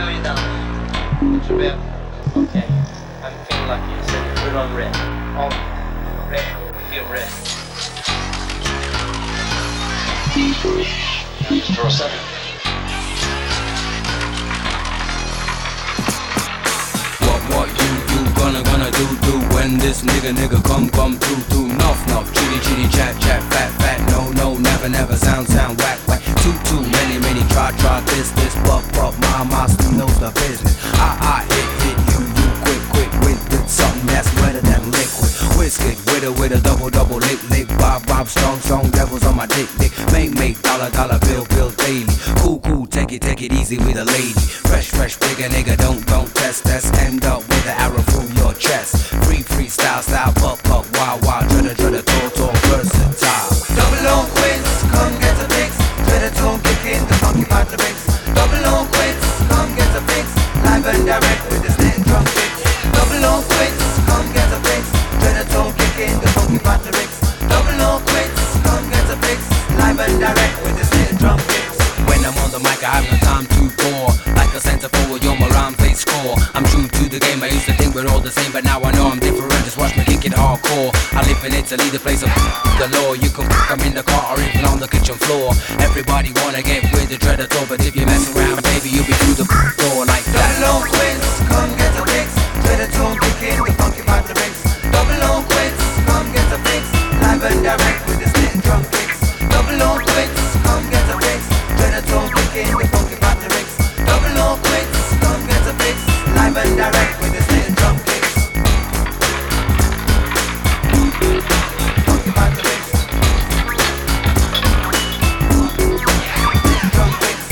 know you're down. What's your bit? Okay. I'm feeling lucky. So put it on red. On red. Feel red. Now just draw 7. What you gonna do when this nigga come through Nuff chitty chat fat no never sound whack too many try this buck my still knows the business I hit you quick with something that's wetter than liquid whiskey with a double lick bob strong devils on my dick make dollar bill daily cool take it easy with a lady fresh bigger nigga don't test end up with an arrow through your chest freestyle buck wild try to talk versatile double on quits come get a fix try to tone kick in the funky part the mix double on quits come get a fix live and direct with the snare and drum kicks double on quits come get a fix try to tone kick in the funky part the mix double on quits come get a fix live and direct with the snare and drum kicks when I'm on the mic I have no time to bore like a center forward you're my rhyme play score I'm true to the game I used to think we're all the same but now I know I'm different just watch me kick it hardcore I live in Italy the place of galore you can I'm in the car or even on the kitchen floor everybody wanna get with the dreader door but if you mess around baby you'll be through the door like that double on quits come get a fix dreader tone kick in the funky part the mix double on quits come get a fix live and direct with the snare and drum kicks double on quits come get a fix dreader tone kick in the funky part the mix double on quits come get a fix live and direct with the snare and drum kicks funky part the mix drum kicks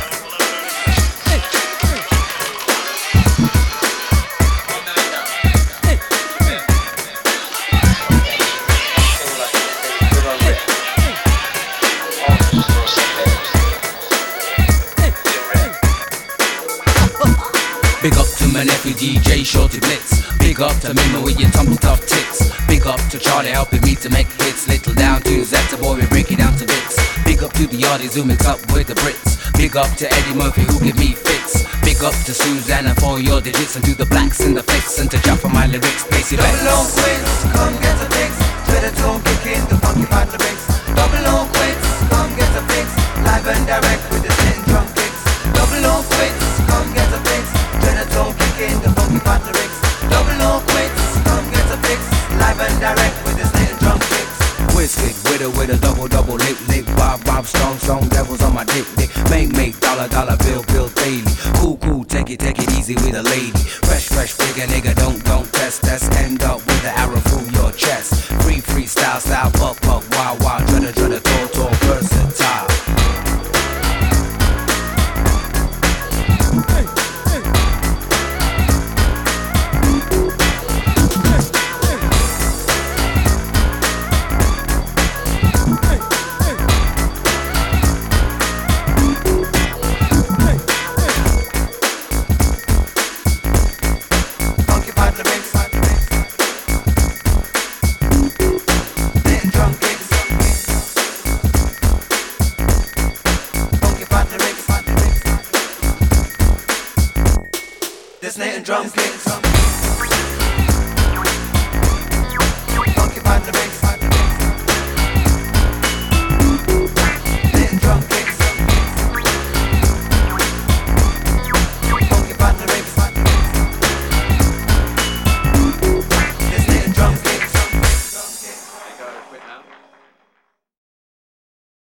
Big up to my nephew DJ Shorty Blitz. Big up to Mima with your tumble tough tits. Big up to Charlie helping me to make hits. Little down tunes, that's a boy, we break it down to bits. Big up to the artists who mix up with the Brits. Big up to Eddie Murphy who give me fits. Big up to Susanna for your digits. And to the blacks in the fix. And to Jeff for my lyrics, place your bets. Double on quits, come get a fix. Try the tone kick in the funky part the mix. Double on quits, come get a fix. Live and direct with the snare and drum kicks. Double on quits, come get a fix. Try the tone kick in the funky part the mix. Double on quits, come get a fix. Live and direct with the snare and drum kicks. Whiskey with a double lick bob strong devils on my dick make dollar bill daily cool take it easy with a lady fresh bigger nigga don't test end up with an arrow through your chest freestyle buck wild try to talk versatile Snare and drum kicks.